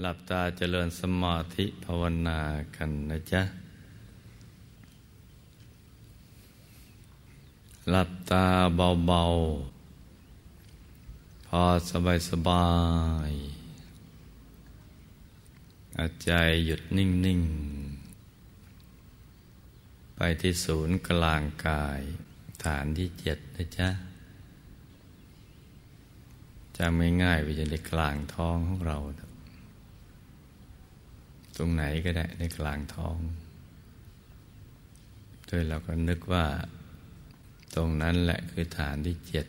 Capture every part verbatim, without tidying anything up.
หลับตาเจริญสมาธิภาวนากันนะจ๊ะหลับตาเบาๆพอสบายๆเอาใจหยุดนิ่งๆไปที่ศูนย์กลางกายฐานที่เจ็ดนะจ๊ะจำง่ายๆไปจนในกลางท้องของเราตรงไหนก็ได้ในกลางท้องโดยเราก็นึกว่าตรงนั้นแหละคือฐานที่เจ็ด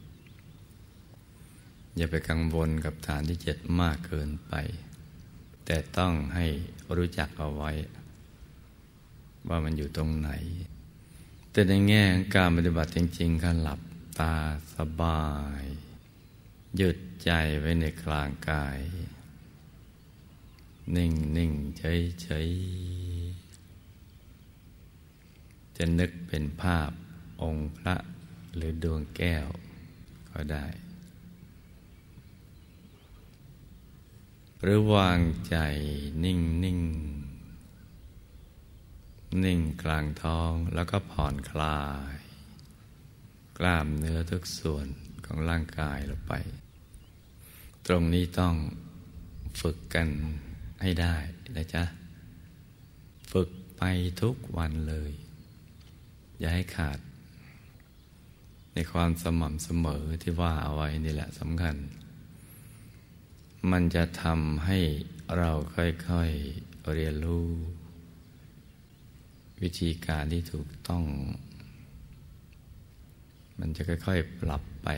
อย่าไปกังวลกับฐานที่เจ็ดมากเกินไปแต่ต้องให้รู้จักเอาไว้ว่ามันอยู่ตรงไหนแต่ในแง่การปฏิบัติจริงๆการหลับตาสบายหยุดใจไว้ในกลางกายนิ่งนิ่งเฉยเฉยจะนึกเป็นภาพองค์พระหรือดวงแก้วก็ได้หรือวางใจนิ่งนิ่งนิ่งกลางท้องแล้วก็ผ่อนคลายกล้ามเนื้อทุกส่วนของร่างกายลงไปตรงนี้ต้องฝึกกันให้ได้นะจ๊ะฝึกไปทุกวันเลยอย่าให้ขาดในความสม่ำเสมอที่ว่าเอาไว้นี่แหละสำคัญมันจะทำให้เราค่อยๆเรียนรู้วิธีการที่ถูกต้องมันจะค่อยๆปรับไป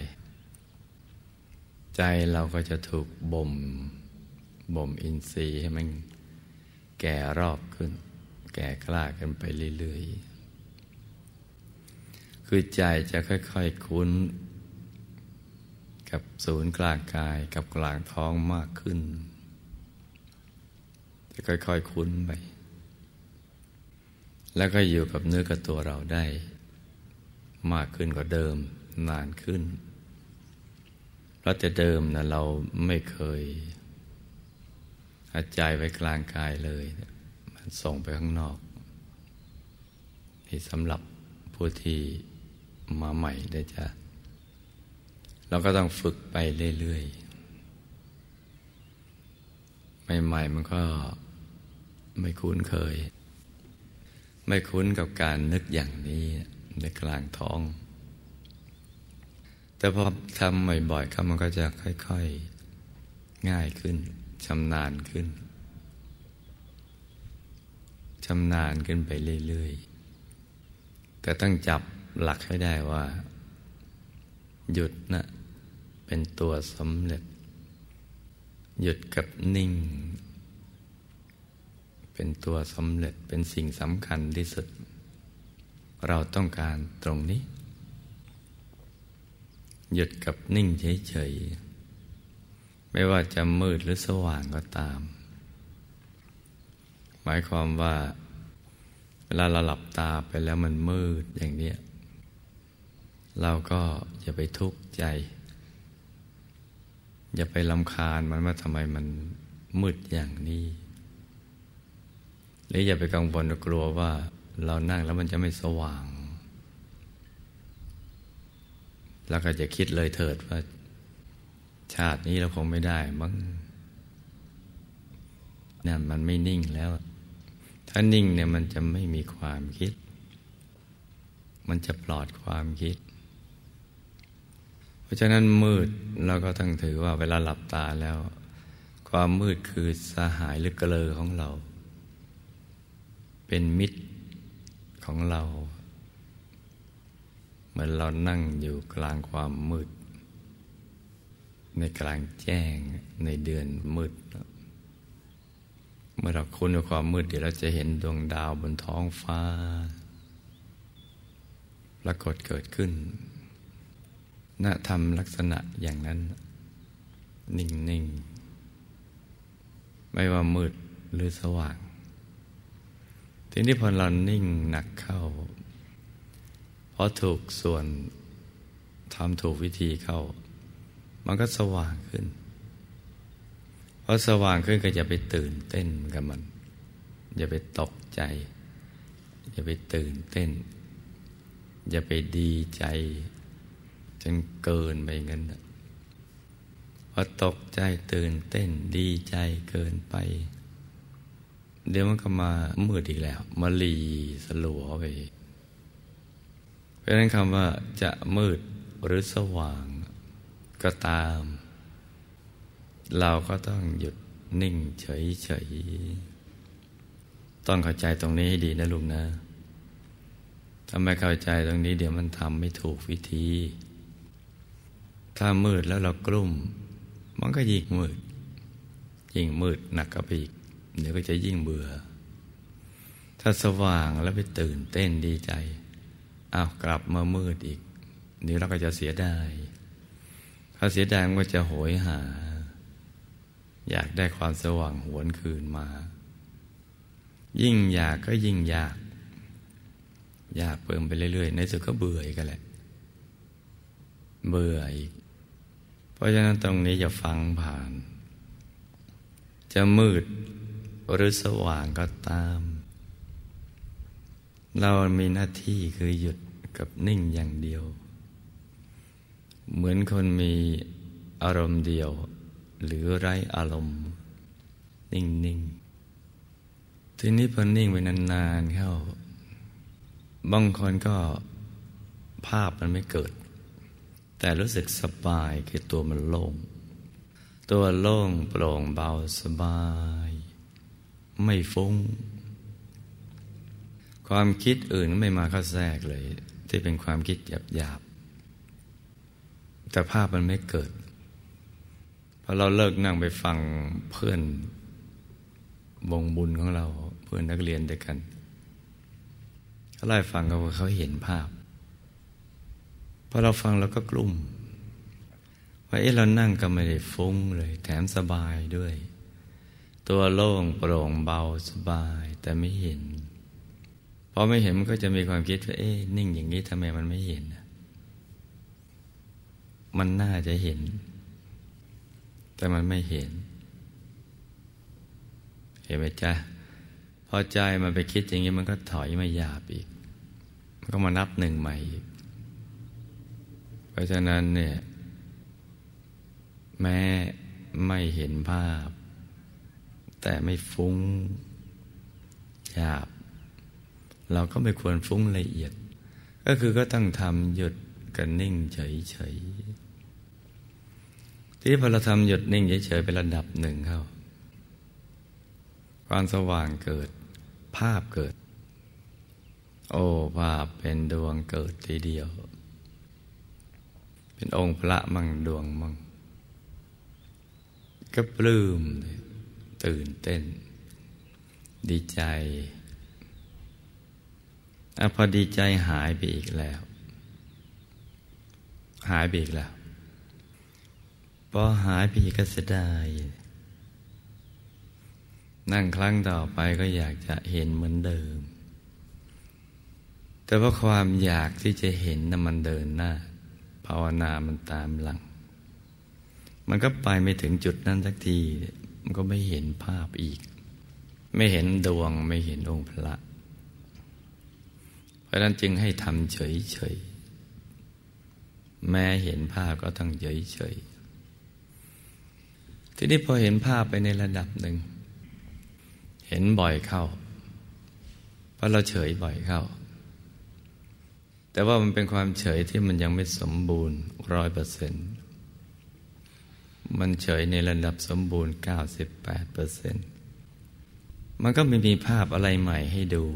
ใจเราก็จะถูกบ่มบ่มอินทรีย์ให้มันแก่รอบขึ้นแก่กล้ากันไปเรื่อยๆคือใจจะค่อยๆคุ้นกับศูนย์กลางกายกับกลางท้องมากขึ้นจะค่อยๆคุ้นไปแล้วก็อยู่กับเนื้อกับตัวเราได้มากขึ้นกว่าเดิมนานขึ้นเพราะแต่เดิมนะเราไม่เคยเอาใจไว้กลางกายเลยมันส่งไปข้างนอกนี่สำหรับผู้ที่มาใหม่ได้จ้ะเราก็ต้องฝึกไปเรื่อยๆใหม่ๆมันก็ไม่คุ้นเคยไม่คุ้นกับการนึกอย่างนี้ในกลางท้องแต่พอทำบ่อยๆครับมันก็จะค่อยๆง่ายขึ้นชำนาญขึ้นชำนาญขึ้นไปเรื่อยๆแต่ต้องจับหลักให้ได้ว่าหยุดนะเป็นตัวสำเร็จหยุดกับนิ่งเป็นตัวสำเร็จเป็นสิ่งสำคัญที่สุดเราต้องการตรงนี้หยุดกับนิ่งเฉยๆไม่ว่าจะมืดหรือสว่างก็ตามหมายความว่าเวลาเราหลับตาไปแล้วมันมืดอย่างนี้เราก็อย่าไปทุกข์ใจอย่าไปรำคาญมันว่าทำไมมันมืดอย่างนี้หรืออย่าไปกังวลกลัวว่าเรานั่งแล้วมันจะไม่สว่างแล้วก็จะคิดเลยเถิดว่าชาตินี้เราคงไม่ได้มั้งนั่นมันไม่นิ่งแล้วถ้านิ่งเนี่ยมันจะไม่มีความคิดมันจะปลอดความคิดเพราะฉะนั้นมืดเราก็ต้องถือว่าเวลาหลับตาแล้วความมืดคือสหายหรือเกลอของเราเป็นมิตรของเราเหมือนเรานั่งอยู่กลางความมืดในกลางแจ้งในเดือนมืดเมื่อเราคุ้นกับความมืดเดี๋ยวเราจะเห็นดวงดาวบนท้องฟ้าปรากฏเกิดขึ้นณธรรมลักษณะอย่างนั้นนิ่งๆไม่ว่ามืดหรือสว่างทีนี้พอเรานิ่งหนักเข้าพอถูกส่วนทำถูกวิธีเข้ามันก็สว่างขึ้นพอสว่างขึ้นก็อย่าไปตื่นเต้นกับมันอย่าไปตกใจอย่าไปตื่นเต้นอย่าไปดีใจจนเกินไปงั้นพอตกใจตื่นเต้นดีใจเกินไปเดี๋ยวมันก็มามืดอีกแล้วมาลีสลัวไปเพราะฉะนั้นคำว่าจะมืดหรือสว่างก็ตามเราก็ต้องหยุดนิ่งเฉยๆต้องเข้าใจตรงนี้ให้ดีนะลุงนะถ้าไม่เข้าใจตรงนี้เดี๋ยวมันทำไม่ถูกวิธีถ้ามืดแล้วเรากลุ้มมันก็ยิ่งมืดยิ่งมืดหนักก็ไปอีกเดี๋ยวก็จะยิ่งเบื่อถ้าสว่างแล้วไปตื่นเต้นดีใจอ้าวกลับมามืดอีกเดี๋ยวเราก็จะเสียดายถ้าเสียดายมันก็จะโหยหาอยากได้ความสว่างหวนคืนมายิ่งอยากก็ยิ่งอยากอยากเพิ่มไปเรื่อยๆในสุดก็เบื่ออีกแหละเบื่ออีกเพราะฉะนั้นตรงนี้อย่าฟังผ่านจะมืดหรือสว่างก็ตามเรามีหน้าที่คือหยุดกับนิ่งอย่างเดียวเหมือนคนมีอารมณ์เดียวหรือไร้อารมณ์นิ่งๆทีนี้พอนิ่งไปนานๆเข้าบางคนก็ภาพมันไม่เกิดแต่รู้สึกสบายคือตัวมันโล่งตัวโล่งโปร่งเบาสบายไม่ฟุ้งความคิดอื่นไม่มาเข้าแทรกเลยที่เป็นความคิดหยาบๆแต่ภาพมันไม่เกิดพอเราเลิกนั่งไปฟังเพื่อนวงบุญของเราเพื่อนนักเรียนด้วยกันเขาไล่ฟังเขาว่าเขาเห็นภาพพอเราฟังเราก็กลุ้มว่าเอ๊ะเรานั่งก็ไม่ได้ฟุ้งเลยแถมสบายด้วยตัวโล่งโปร่งเบาสบายแต่ไม่เห็นพอไม่เห็นมันก็จะมีความคิดว่าเอ๊ะนิ่งอย่างนี้ทำไมมันไม่เห็นมันน่าจะเห็นแต่มันไม่เห็นเห็นไหมจ๊ะพอใจมันไปคิดอย่างนี้มันก็ถอยมาหยาบอีกมันก็มานับหนึ่งใหม่อีกเพราะฉะนั้นเนี่ยแม้ไม่เห็นภาพแต่ไม่ฟุ้งหยาบเราก็ไม่ควรฟุ้งละเอียดก็คือก็ต้องทำหยุดกันนิ่งเฉยๆที่พอเราทำหยุดนิ่งเฉยๆเป็นระดับหนึ่งเข้าความสว่างเกิดภาพเกิดโอ้ภาพเป็นดวงเกิดทีเดียวเป็นองค์พระมั่งดวงมั่งก็ปลื้มตื่นเต้นดีใจอ่ะพอดีใจหายไปอีกแล้วหายไปอีกแล้วพอหายไปอีกก็เสียดายนั่งครั้งต่อไปก็อยากจะเห็นเหมือนเดิมแต่ว่าความอยากที่จะเห็นนั้นมันเดินหน้าภาวนามันตามหลังมันก็ไปไม่ถึงจุดนั้นสักทีมันก็ไม่เห็นภาพอีกไม่เห็นดวงไม่เห็นองค์พระเพราะนั้นจึงให้ทำเฉยๆแม้เห็นภาพก็ต้องเฉยๆทีนี้พอเห็นภาพไปในระดับหนึ่งเห็นบ่อยเข้าเพราะเราเฉยบ่อยเข้าแต่ว่ามันเป็นความเฉยที่มันยังไม่สมบูรณ์ร้อยเปอร์เซ็นต์มันเฉยในระดับสมบูรณ์เก้าสิบแปดเปอร์เซ็นต์มันก็ไม่มีภาพอะไรใหม่ให้ดู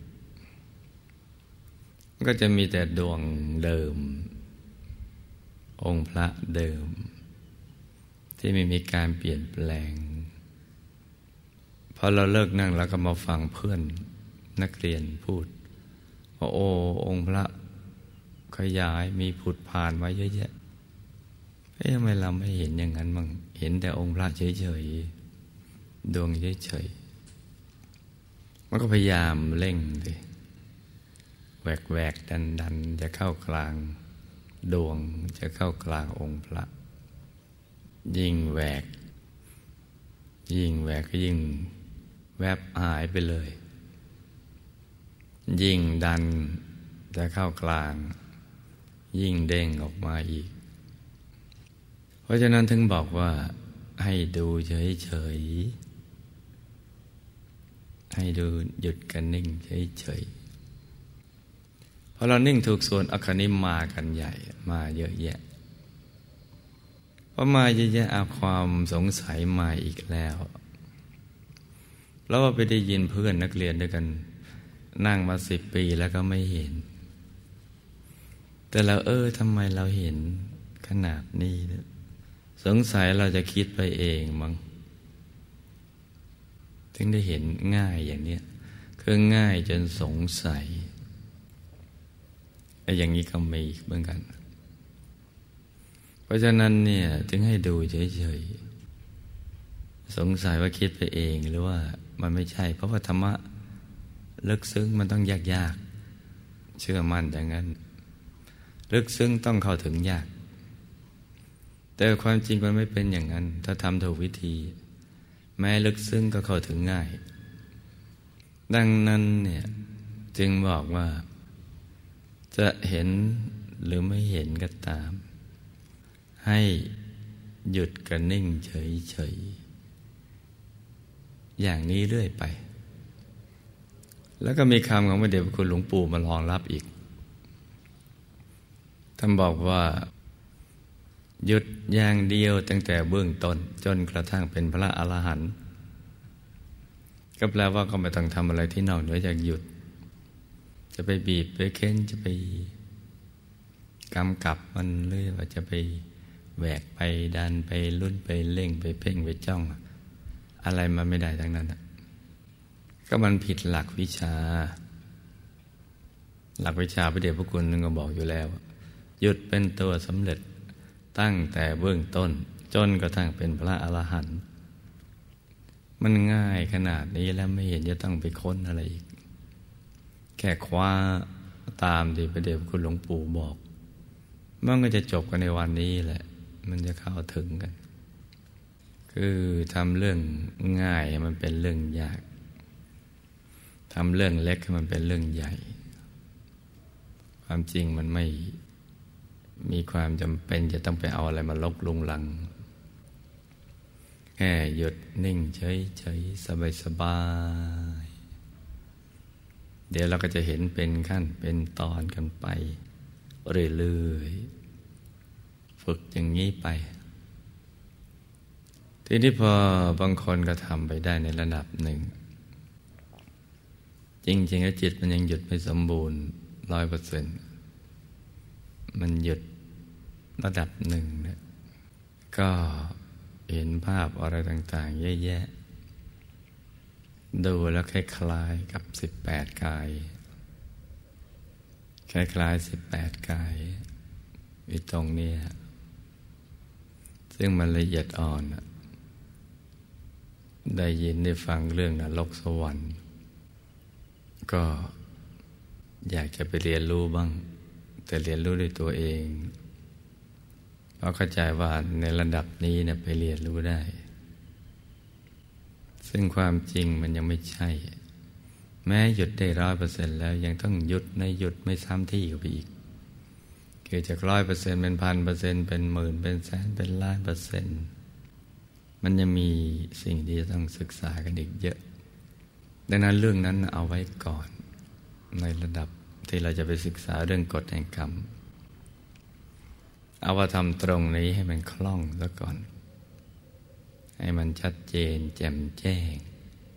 มันก็จะมีแต่ดวงเดิมองค์พระเดิมที่ไม่มีการเปลี่ยนแปลงพอเราเลิกนั่งแล้วก็มาฟังเพื่อนนักเรียนพูดว่าโอ้องค์พระขยายมีผุดผ่านไว้เยอะแยะเอ๊ะทำไมเราไม่เห็นอย่างนั้นมั่งเห็นแต่องค์พระเฉยๆดวงเฉยๆมันก็พยายามเร่งดิแหวกแหวกดันดันจะเข้ากลางดวงจะเข้ากลางองค์พระยิ่งแหวกยิ่งแหวกก็ยิ่งแวบหายไปเลยยิ่งดันจะเข้ากลางยิ่งเด้งออกมาอีกเพราะฉะนั้นถึงบอกว่าให้ดูเฉยๆให้ดูหยุดกันนิ่งเฉยๆพอเรานิ่งถูกส่วนอัคคณิมากันใหญ่มาเยอะแยะพอมาเยอะแยะเอาความสงสัยมาอีกแล้วแล้วว่าไปได้ยินเพื่อนนักเรียนด้วยกันนั่งมาสิบปีแล้วก็ไม่เห็นแต่เราเออทำไมเราเห็นขนาดนี้นะสงสัยเราจะคิดไปเองมั้งถึงได้เห็นง่ายอย่างนี้คือง่ายจนสงสัยไอ้อย่างนี้ก็มีเหมือนกันเพราะฉะนั้นเนี่ยถึงให้ดูเฉยๆสงสัยว่าคิดไปเองหรือว่ามันไม่ใช่เพราะว่าธรรมะลึกซึ้งมันต้องยากๆเชื่อมั่นอย่างนั้นลึกซึ้งต้องเข้าถึงยากแต่ความจริงมันไม่เป็นอย่างนั้นถ้าทำถูกวิธีแม้ลึกซึ้งก็เข้าถึงง่ายดังนั้นเนี่ยจึงบอกว่าจะเห็นหรือไม่เห็นก็ตามให้หยุดกันนิ่งเฉยๆอย่างนี้เรื่อยไปแล้วก็มีคำของพระเดชพระคุณหลวงปู่มารองรับอีกท่านบอกว่าหยุดอย่างเดียวตั้งแต่เบื้องต้นจนกระทั่งเป็นพระอรหันต์ก็แปลว่าก็ไม่ต้องทำอะไรที่นอกเหนือจากหยุดจะไปบีบไปเค้นจะไปกำกับมันหรือว่าจะไปแหวกไปดันไปลุ้นไปเล่งไปเพ่งไปจ้องอะไรมันไม่ได้ทั้งนั้นก็มันผิดหลักวิชาหลักวิชาพระเดชพระคุณนึงก็บอกอยู่แล้วหยุดเป็นตัวสำเร็จตั้งแต่เบื้องต้นจนกระทั่งเป็นพระอรหันต์มันง่ายขนาดนี้แล้วไม่เห็นจะต้องไปค้นอะไรอีกแค่คว้าตามที่พระเดชพระคุณหลวงปู่บอกมันก็จะจบกันในวันนี้แหละมันจะเข้าถึงกันคือทำเรื่องง่ายมันเป็นเรื่องยากทำเรื่องเล็กให้มันเป็นเรื่องใหญ่ความจริงมันไม่มีความจำเป็นจะต้องไปเอาอะไรมาลบลุงลังแค่หยุดนิ่งเฉยๆสบายๆเดี๋ยวเราก็จะเห็นเป็นขั้นเป็นตอนกันไปเรื่อยๆฝึกอย่างนี้ไปทีนี้พอบางคนก็ทำไปได้ในระดับหนึ่งจริงๆแล้วจิตมันยังหยุดไม่สมบูรณ์ร้อยเปอร์เซ็นต์มันหยุดระดับหนึ่งเนี่ยก็เห็นภาพอะไรต่างๆเยอะแยะดูแล้วคล้ายๆกับสิบแปดกายคล้ายๆสิบแปดกายอยู่ตรงนี้ซึ่งมันละเอียดอ่อนได้ยินได้ฟังเรื่องนรกสวรรค์ก็อยากจะไปเรียนรู้บ้างแต่เรียนรู้ด้วยตัวเองเพราะเข้าใจว่าในระดับนี้เนี่ยไปเรียนรู้ได้ซึ่งความจริงมันยังไม่ใช่แม้หยุดได้ร้อยเปอร์เซ็นต์แล้วยังต้องหยุดในหยุดไม่ซ้ำที่เข้าไปอีกคือจากร้อยเปอร์เซ็นต์เป็นพันเปอร์เซ็นต์เป็นหมื่นเป็นแสนเป็นล้านเปอร์เซ็นต์มันยังมีสิ่งที่จะต้องศึกษากันอีกเยอะดังนั้นเรื่องนั้นเอาไว้ก่อนในระดับที่เราจะไปศึกษาเรื่องกฎแห่งกรรมเอาว่าทำตรงนี้ให้มันคล่องซะก่อนให้มันชัดเจนแจ่มแจ้ง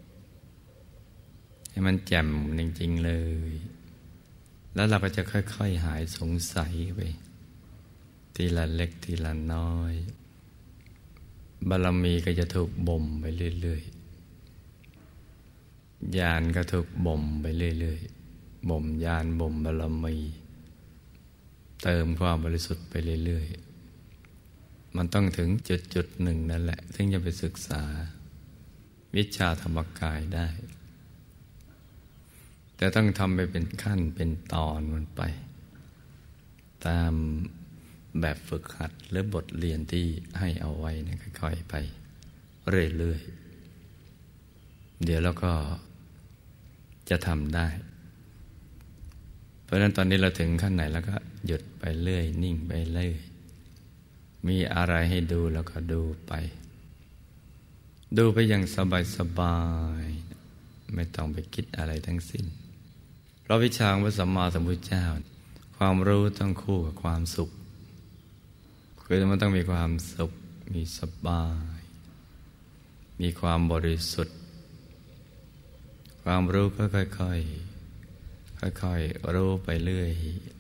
ให้มันแจ่มจริงๆเลยแล้วเราก็จะค่อยๆหายสงสัยไปทีละเล็กทีละน้อยบารมีก็จะถูกบ่มไปเรื่อยๆญาณก็ถูกบ่มไปเรื่อยๆบ่มญาณบ่มบารมีเติมความบริสุทธิ์ไปเรื่อยๆมันต้องถึงจุดๆหนึ่งนั่นแหละถึงจะไปศึกษาวิชาธรรมกายได้แต่ต้องทำไปเป็นขั้นเป็นตอนมันไปตามแบบฝึกหัดหรือบทเรียนที่ให้เอาไว้นะค่อยๆไปเรื่อยเดี๋ยวเราก็จะทำได้เพราะฉะนั้นตอนนี้เราถึงขั้นไหนแล้วก็หยุดไปเรื่อยนิ่งไปเรื่อยมีอะไรให้ดูแล้วก็ดูไปดูไปอย่างสบายๆไม่ต้องไปคิดอะไรทั้งสิ้นเพราะวิชาของพระสัมมาสัมพุทธเจ้าความรู้ต้องคู่กับความสุขคือมันต้องมีความสุขมีสบายมีความบริสุทธิ์ความรู้ก็ค่อยๆค่อยๆรู้ไปเรื่อย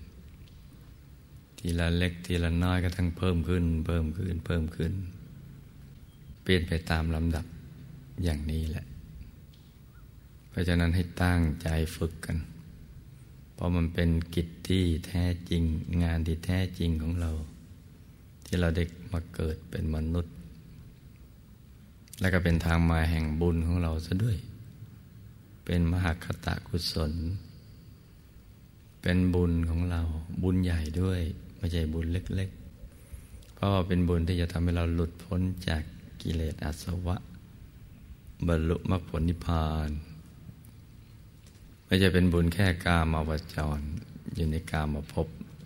ทีละเล็กทีละน้อยก็ทั้งเพิ่มขึ้นเพิ่มขึ้นเพิ่มขึ้นเปลี่ยนไปตามลำดับอย่างนี้แหละเพราะฉะนั้นให้ตั้งใจฝึกกันเพราะมันเป็นกิจที่แท้จริงงานที่แท้จริงของเราที่เราได้มาเกิดเป็นมนุษย์และก็เป็นทางมาแห่งบุญของเราซะด้วยเป็นมหคตกุศลเป็นบุญของเราบุญใหญ่ด้วยไม่ใช่บุญเล็กๆเพราะว่าเป็นบุญที่จะทำให้เราหลุดพ้นจากกิเลสอาสวะบรรลุมรรคผลนิพพานไม่ใช่เป็นบุญแค่กามาวจรอยู่ในกามภพ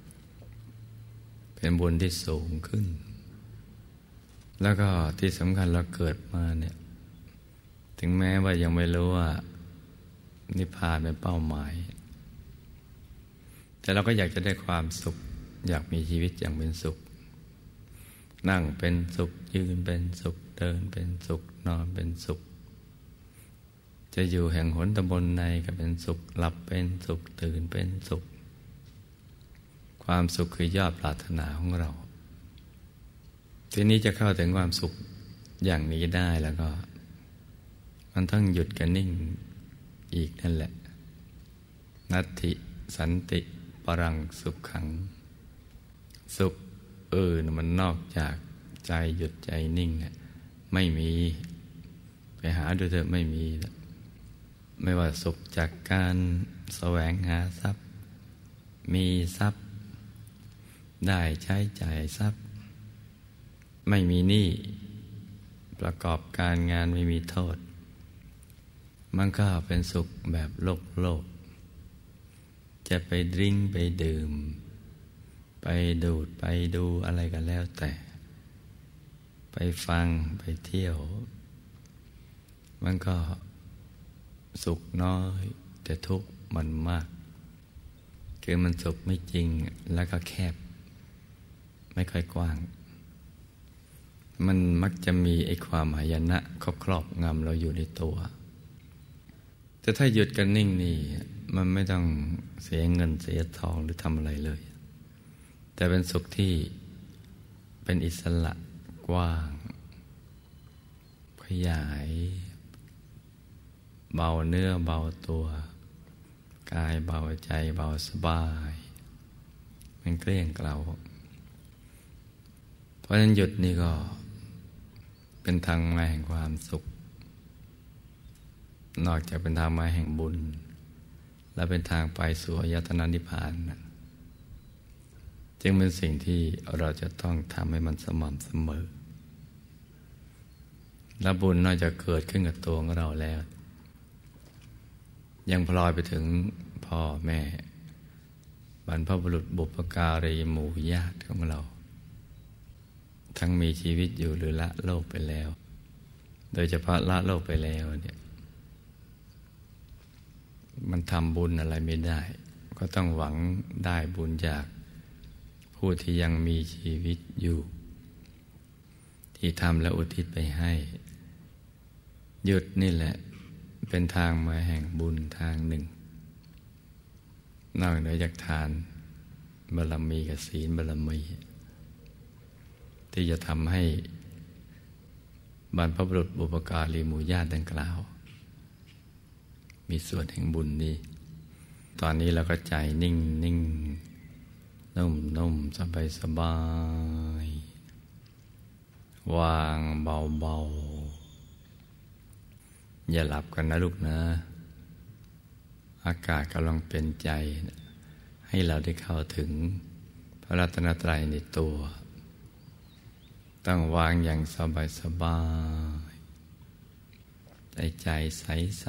เป็นบุญที่สูงขึ้นแล้วก็ที่สำคัญเราเกิดมาเนี่ยถึงแม้ว่ายังไม่รู้ว่านิพพานเป็นเป้าหมายแต่เราก็อยากจะได้ความสุขอยากมีชีวิตอย่างเป็นสุขนั่งเป็นสุขยืนเป็นสุขเดินเป็นสุขนอนเป็นสุขจะอยู่แห่งหนตำบลในก็เป็นสุขหลับเป็นสุขตื่นเป็นสุขความสุขคือยอดปรารถนาของเราทีนี้จะเข้าถึงความสุขอย่างนี้ได้แล้วก็มันต้องหยุดกันนิ่งอีกนั่นแหละนัตถิสันติปรังสุขขังสุขอื่นมันนอกจากใจหยุดใจนิ่งไม่มีไปหาดูเถอะไม่มีไม่ว่าสุขจากการแสวงหาทรัพย์มีทรัพย์ได้ใช้จ่ายทรัพย์ไม่มีหนี้ประกอบการงานไม่มีโทษมันก็เป็นสุขแบบโลกโลกจะไปดื่มไปดื่มไปดูดไปดูอะไรกันแล้วแต่ไปฟังไปเที่ยวมันก็สุขน้อยแต่ทุกข์มันมากคือมันสุขไม่จริงแล้วก็แคบไม่ค่อยกว้างมันมักจะมีไอ้ความหายนะครอบงำเราอยู่ในตัวแต่ถ้าหยุดกันนิ่งนี่มันไม่ต้องเสียเงินเสียทองหรือทำอะไรเลยแต่เป็นสุขที่เป็นอิสระกว้างขยายเบาเนื้อเบาตัวกายเบาใจเบาสบายมันเกลี้ยงเกลาเพราะฉะนั้นหยุดนี่ก็เป็นทางมาแห่งความสุขนอกจากเป็นทางมาแห่งบุญและเป็นทางไปสู่อายตนะนิพพานนะจึงเป็นสิ่งที่เราจะต้องทำให้มันสม่ำเสมอและบุญนอกจากเกิดขึ้นกับตัวของเราแล้วยังพลอยไปถึงพ่อแม่บรรพบุรุษบุพการีหมู่ญาติของเราทั้งมีชีวิตอยู่หรือละโลกไปแล้วโดยเฉพาะละโลกไปแล้วเนี่ยมันทำบุญอะไรไม่ได้ก็ต้องหวังได้บุญจากผู้ที่ยังมีชีวิตอยู่ที่ทำและอุทิศไปให้หยุดนี่แหละเป็นทางมาแห่งบุญทางหนึ่งนอกเหนือจากทานบารมีกับศีลบารมีที่จะทำให้บรรพบุรุษบุพการีหมู่ญาติดังกล่าวมีส่วนแห่งบุญนี้ตอนนี้เราก็ใจนิ่งนิ่งนุ่มนุ่มสบายสบายวางเบาเบาอย่าหลับกันนะลูกนะอากาศกำลังเป็นใจให้เราได้เข้าถึงพระรัตนตรัยในตัวต้องวางอย่างสบายสบายได้ใจใส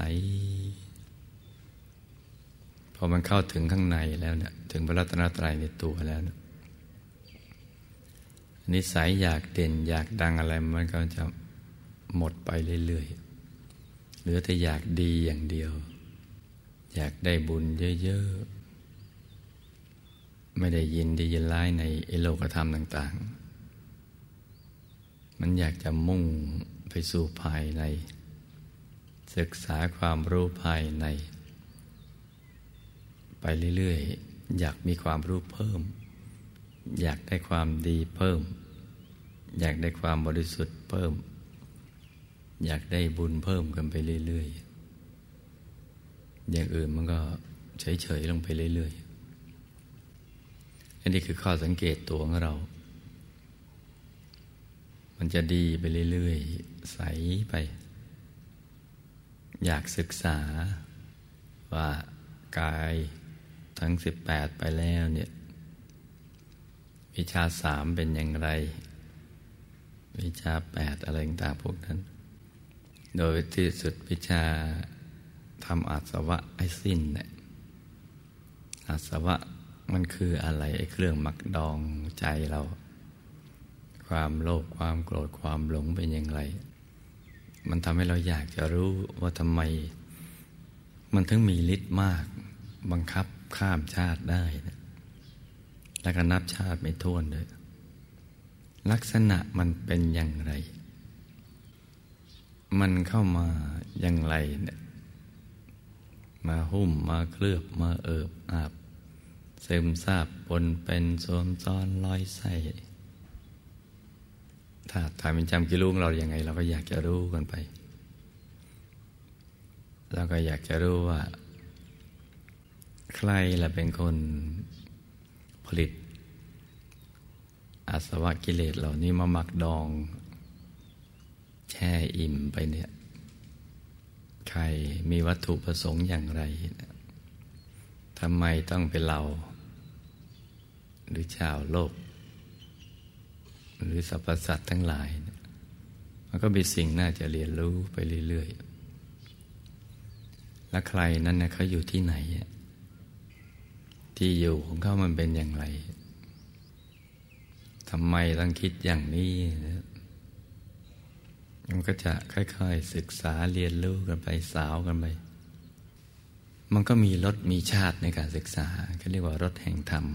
ๆพอมันเข้าถึงข้างในแล้วเนี่ยถึงพระรัตนตรัยในตัวแล้วเนี่ยนิสัยอยากเด่นอยากดังอะไรมันก็จะหมดไปเรื่อยๆเหลือแต่อยากดีอย่างเดียวอยากได้บุญเยอะๆไม่ได้ยินดียินร้ายในโลกธรรมต่างๆมันอยากจะมุ่งไปสู่ภายในศึกษาความรู้ภายในไปเรื่อยๆอยากมีความรู้เพิ่มอยากได้ความดีเพิ่มอยากได้ความบริสุทธิ์เพิ่มอยากได้บุญเพิ่มกันไปเรื่อยๆอย่างอื่นมันก็เฉยๆลงไปเรื่อยๆอันนี้คือข้อสังเกตตัวของเรามันจะดีไปเรื่อยๆใสไปอยากศึกษาว่ากายทั้งสิบแปดไปแล้วเนี่ยวิชาสามเป็นอย่างไรวิชาแปดอะไรต่างๆพวกนั้นโดยที่สุดวิชาทำอาสวะให้สิ้นเนี่ยอาสวะมันคืออะไรไอ้เครื่องหมักดองใจเราความโลภความโกรธความหลงเป็นอย่างไรมันทำให้เราอยากจะรู้ว่าทำไมมันถึงมีฤทธิ์มากบังคับข้ามชาติได้นะแล้วก็นับชาติไม่ถ้วนเลยลักษณะมันเป็นอย่างไรมันเข้ามาอย่างไรเนี่ยมาหุ้มมาเคลือบมาเอิบอาบซึมซาบปนเป็นสวมซ้อนลอยไส้ถ้าถ่ายเป็นจำกิรู้ของเราอย่างไงเราก็อยากจะรู้กันไปเราก็อยากจะรู้ว่าใครล่ะเป็นคนผลิตอาสวะกิเลสเหล่านี้มาหมักดองแช่อิ่มไปเนี่ยใครมีวัตถุประสงค์อย่างไรทำไมต้องเป็นเราหรือชาวโลกหรือสรรพสัตว์ทั้งหลายมันก็มีสิ่งน่าจะเรียนรู้ไปเรื่อยๆและใครนั้นนะเขาอยู่ที่ไหนที่อยู่ของเขามันเป็นอย่างไรทำไมต้องคิดอย่างนี้มันก็จะค่อยๆศึกษาเรียนรู้กันไปสาวกันไปมันก็มีรสมีชาติในการศึกษาเขาเรียกว่ารสแห่งธรรม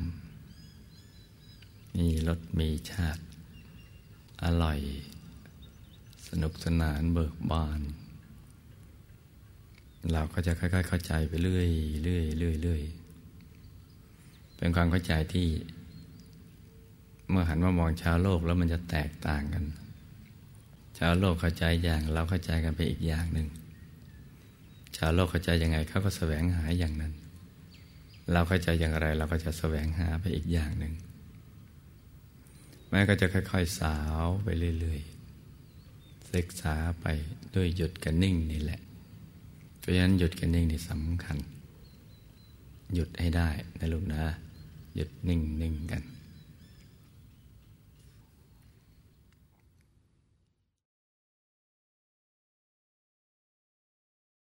มีรสมีชาติอร่อยสนุกสนานเบิกบานเราก็จะค่อยๆเข้าใจไปเรื่อยๆเรื่อยๆเรื่อยๆเป็นความเข้าใจที่เมื่อหันมามองชาวโลกแล้วมันจะแตกต่างกันชาวโลกเข้าใจอย่างเราเข้าใจกันไปอีกอย่างหนึ่งชาวโลกเข้าใจยังไงเขาก็แสวงหาอย่างนั้นเราเข้าใจอย่างไรเราก็จะแสวงหาไปอีกอย่างหนึ่งแม้ก็จะค่อยๆสาวไปเรื่อยๆศึกษาไปด้วยหยุดกับนิ่งนี่แหละเพราะฉะนั้นหยุดกับนิ่งนี่สำคัญหยุดให้ได้นะลูกนะหยุดนิ่งๆกัน